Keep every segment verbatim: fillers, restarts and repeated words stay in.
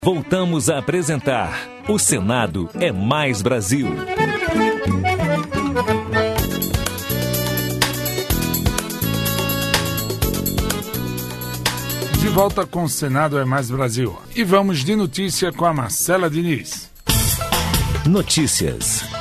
Voltamos a apresentar O Senado é Mais Brasil. De volta com o Senado é Mais Brasil. E vamos de notícia com a Marcela Diniz. Notícias.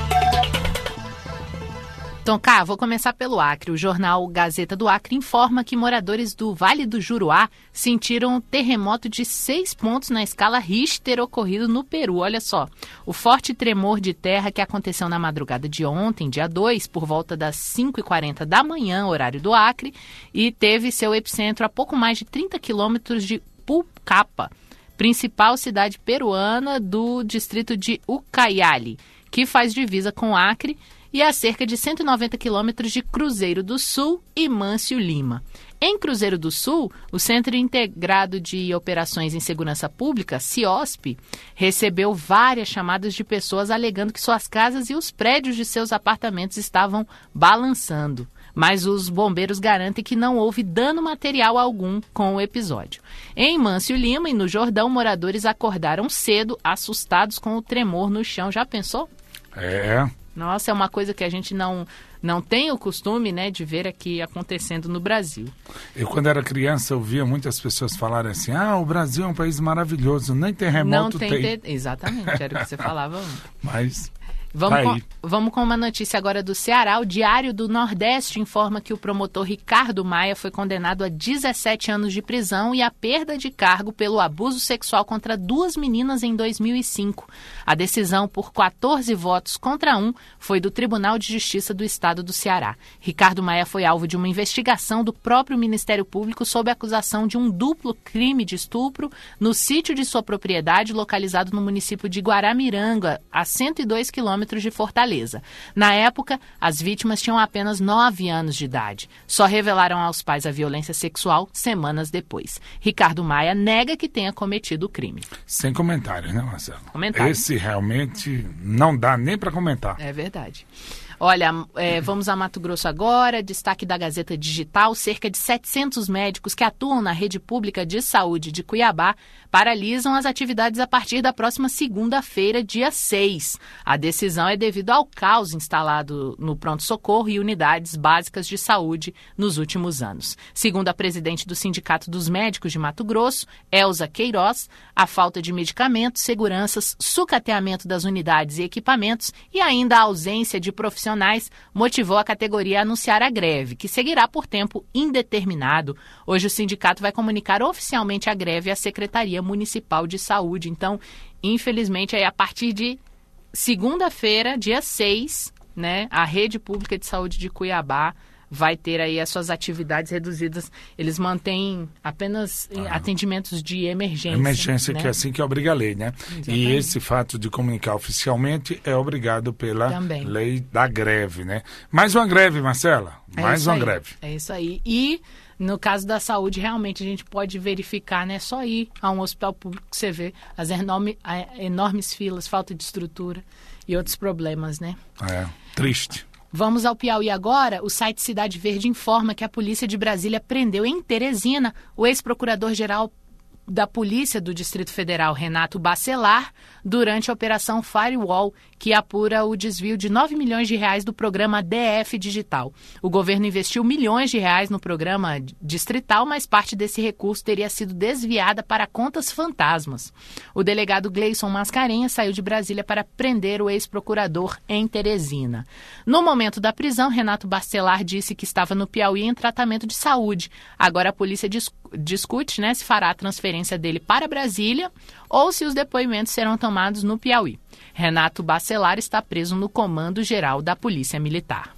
Então, cá, vou começar pelo Acre. O jornal Gazeta do Acre informa que moradores do Vale do Juruá sentiram um terremoto de seis pontos na escala Richter ocorrido no Peru. Olha só, o forte tremor de terra que aconteceu na madrugada de ontem, dia dois, por volta das cinco e quarenta da manhã, horário do Acre, e teve seu epicentro a pouco mais de trinta quilômetros de Pucallpa, principal cidade peruana do distrito de Ucayali, que faz divisa com o Acre, e a cerca de cento e noventa quilômetros de Cruzeiro do Sul e Mâncio Lima. Em Cruzeiro do Sul, o Centro Integrado de Operações em Segurança Pública, CIOSP, recebeu várias chamadas de pessoas alegando que suas casas e os prédios de seus apartamentos estavam balançando. Mas os bombeiros garantem que não houve dano material algum com o episódio. Em Mâncio Lima e no Jordão, moradores acordaram cedo, assustados com o tremor no chão. Já pensou? É... Nossa, é uma coisa que a gente não, não tem o costume, né, de ver aqui acontecendo no Brasil. Eu, quando era criança, ouvia muitas pessoas falarem assim, ah, o Brasil é um país maravilhoso, nem terremoto não tem. tem. Ter... Exatamente, era o que você falava. Mas... Vamos, Aí. com, vamos com uma notícia agora do Ceará. O Diário do Nordeste informa que o promotor Ricardo Maia foi condenado a dezessete anos de prisão e a perda de cargo pelo abuso sexual contra duas meninas em dois mil e cinco. A decisão, por quatorze votos contra um, foi do Tribunal de Justiça do Estado do Ceará. Ricardo Maia foi alvo de uma investigação do próprio Ministério Público sob acusação de um duplo crime de estupro no sítio de sua propriedade, localizado no município de Guaramiranga, a cento e dois quilômetros de Fortaleza. Na época, as vítimas tinham apenas nove anos de idade. Só revelaram aos pais a violência sexual semanas depois. Ricardo Maia nega que tenha cometido o crime. Sem comentários, né, Marcelo? Comentário. Esse realmente não dá nem para comentar. É verdade. Olha, é, vamos a Mato Grosso agora, destaque da Gazeta Digital, cerca de setecentos médicos que atuam na rede pública de saúde de Cuiabá paralisam as atividades a partir da próxima segunda-feira, dia seis. A decisão é devido ao caos instalado no pronto-socorro e unidades básicas de saúde nos últimos anos. Segundo a presidente do Sindicato dos Médicos de Mato Grosso, Elza Queiroz, a falta de medicamentos, seguranças, sucateamento das unidades e equipamentos e ainda a ausência de profissionais motivou a categoria a anunciar a greve, que seguirá por tempo indeterminado. Hoje o sindicato vai comunicar oficialmente a greve à Secretaria Municipal de Saúde. Então, infelizmente, aí, a partir de segunda-feira, dia seis, né, a Rede Pública de Saúde de Cuiabá vai ter aí as suas atividades reduzidas. Eles mantêm apenas ah, atendimentos de emergência. Emergência, né? Que é assim que obriga a lei, né? Exatamente. E esse fato de comunicar oficialmente é obrigado pela Também. lei da greve, né? Mais uma greve, Marcela. É Mais uma aí. greve. É isso aí. E no caso da saúde, realmente a gente pode verificar, né? Só ir a um hospital público que você vê as enorme, enormes filas, falta de estrutura e outros problemas, né? É, triste. Vamos ao Piauí agora. O site Cidade Verde informa que a polícia de Brasília prendeu em Teresina o ex-procurador-geral da Polícia do Distrito Federal, Renato Bacelar, durante a Operação Firewall, que apura o desvio de nove milhões de reais do programa D F Digital. O governo investiu milhões de reais no programa distrital, mas parte desse recurso teria sido desviada para contas fantasmas. O delegado Gleison Mascarenhas saiu de Brasília para prender o ex-procurador em Teresina. No momento da prisão, Renato Bacelar disse que estava no Piauí em tratamento de saúde. Agora a polícia dis- discute, né, se fará a transferência dele para Brasília ou se os depoimentos serão tomados no Piauí. Renato Bacelar está preso no Comando Geral da Polícia Militar.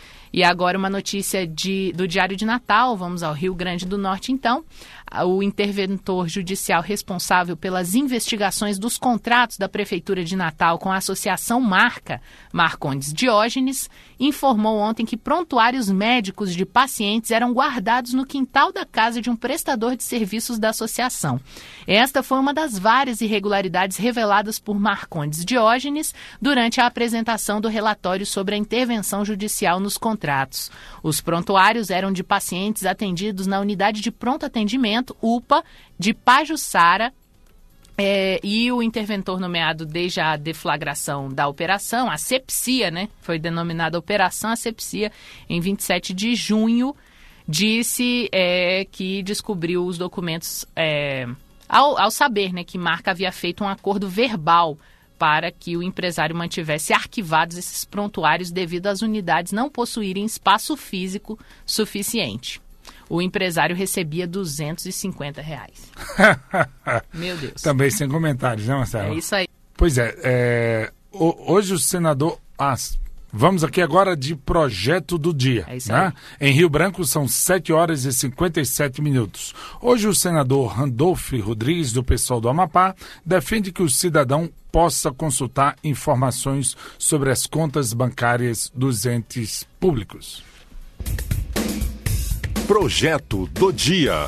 E agora uma notícia de, do Diário de Natal, vamos ao Rio Grande do Norte então. O interventor judicial responsável pelas investigações dos contratos da Prefeitura de Natal com a Associação Marca, Marcondes Diógenes, informou ontem que prontuários médicos de pacientes eram guardados no quintal da casa de um prestador de serviços da associação. Esta foi uma das várias irregularidades reveladas por Marcondes Diógenes durante a apresentação do relatório sobre a intervenção judicial nos contratos. Os prontuários eram de pacientes atendidos na unidade de pronto atendimento, U P A, de Pajuçara, É, e o interventor nomeado desde a deflagração da operação, a asepsia, né? Foi denominada Operação Asepsia, em vinte e sete de junho, disse é, que descobriu os documentos é, ao, ao saber, né, que Marca havia feito um acordo verbal para que o empresário mantivesse arquivados esses prontuários devido às unidades não possuírem espaço físico suficiente. O empresário recebia duzentos e cinquenta reais. Meu Deus. Também sem comentários, né, Marcelo? É isso aí. Pois é, é hoje o senador... Ah, vamos aqui agora de projeto do dia. É isso né? aí. Em Rio Branco são sete horas e cinquenta e sete minutos. Hoje o senador Randolfo Rodrigues, do P SOL do Amapá, defende que o cidadão possa consultar informações sobre as contas bancárias dos entes públicos. Projeto do dia.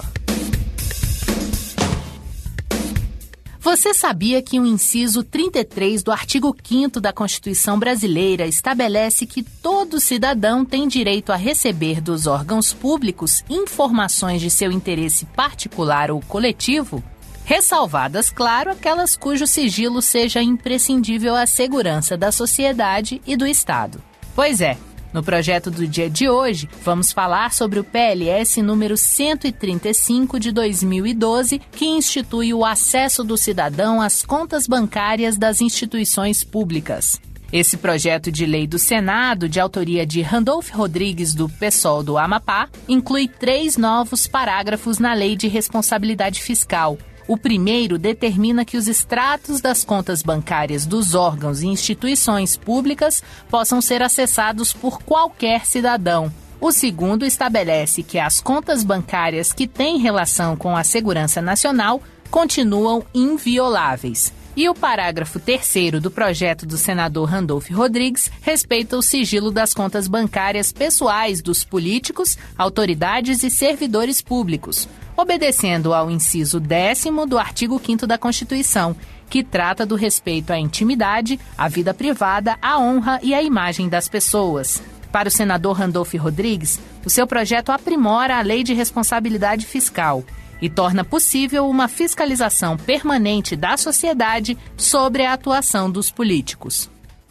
Você sabia que o inciso trinta e três do artigo quinto da Constituição Brasileira estabelece que todo cidadão tem direito a receber dos órgãos públicos informações de seu interesse particular ou coletivo? Ressalvadas, claro, aquelas cujo sigilo seja imprescindível à segurança da sociedade e do Estado. Pois é. No projeto do dia de hoje, vamos falar sobre o P L S número cento e trinta e cinco de dois mil e doze, que institui o acesso do cidadão às contas bancárias das instituições públicas. Esse projeto de lei do Senado, de autoria de Randolfo Rodrigues, do P SOL do Amapá, inclui três novos parágrafos na Lei de Responsabilidade Fiscal. O primeiro determina que os extratos das contas bancárias dos órgãos e instituições públicas possam ser acessados por qualquer cidadão. O segundo estabelece que as contas bancárias que têm relação com a segurança nacional continuam invioláveis. E o parágrafo terceiro do projeto do senador Randolfo Rodrigues respeita o sigilo das contas bancárias pessoais dos políticos, autoridades e servidores públicos, obedecendo ao inciso décimo do artigo quinto da Constituição, que trata do respeito à intimidade, à vida privada, à honra e à imagem das pessoas. Para o senador Randolfo Rodrigues, o seu projeto aprimora a Lei de Responsabilidade Fiscal e torna possível uma fiscalização permanente da sociedade sobre a atuação dos políticos.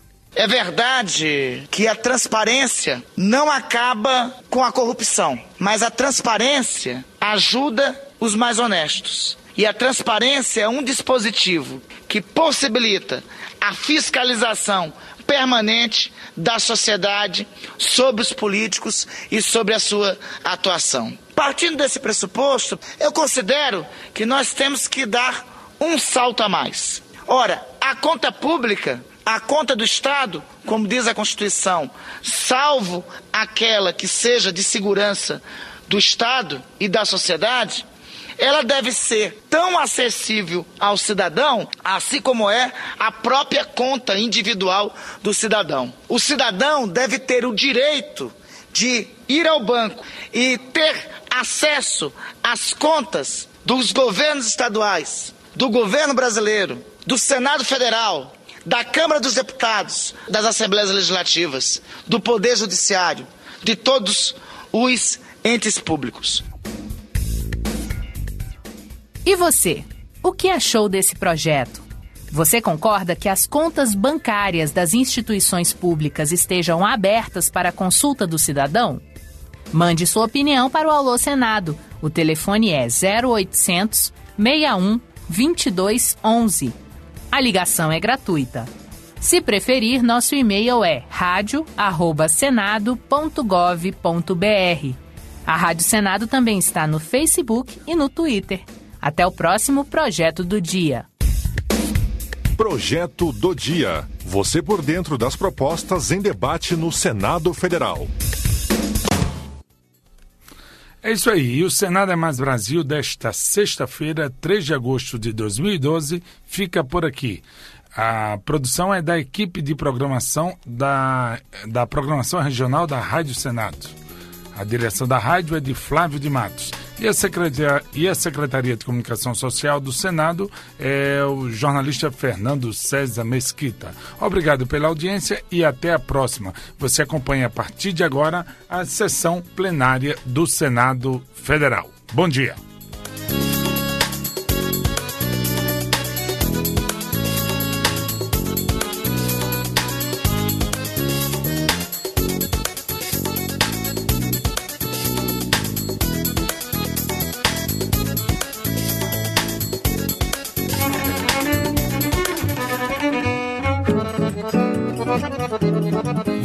É verdade que a transparência não acaba com a corrupção, mas a transparência ajuda os mais honestos. E a transparência é um dispositivo que possibilita a fiscalização permanente da sociedade sobre os políticos e sobre a sua atuação. Partindo desse pressuposto, eu considero que nós temos que dar um salto a mais. Ora, a conta pública, a conta do Estado, como diz a Constituição, salvo aquela que seja de segurança do Estado e da sociedade, ela deve ser tão acessível ao cidadão, assim como é a própria conta individual do cidadão. O cidadão deve ter o direito de ir ao banco e ter acesso às contas dos governos estaduais, do governo brasileiro, do Senado Federal, da Câmara dos Deputados, das Assembleias Legislativas, do Poder Judiciário, de todos os entes públicos. E você, o que achou desse projeto? Você concorda que as contas bancárias das instituições públicas estejam abertas para a consulta do cidadão? Mande sua opinião para o Alô Senado. O telefone é zero oitocentos, seis um, dois dois um um. A ligação é gratuita. Se preferir, nosso e-mail é rádio arroba senado ponto gov ponto br. A Rádio Senado também está no Facebook e no Twitter. Até o próximo Projeto do Dia. Projeto do Dia. Você por dentro das propostas em debate no Senado Federal. É isso aí. E o Senado é Mais Brasil desta sexta-feira, três de agosto de dois mil e doze, fica por aqui. A produção é da equipe de programação da, da programação regional da Rádio Senado. A direção da rádio é de Flávio de Matos. E a, Secretaria, e a Secretaria de Comunicação Social do Senado é o jornalista Fernando César Mesquita. Obrigado pela audiência e até a próxima. Você acompanha a partir de agora a sessão plenária do Senado Federal. Bom dia.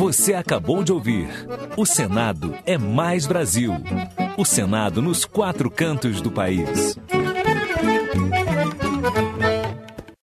Você acabou de ouvir. O Senado é mais Brasil. O Senado nos quatro cantos do país.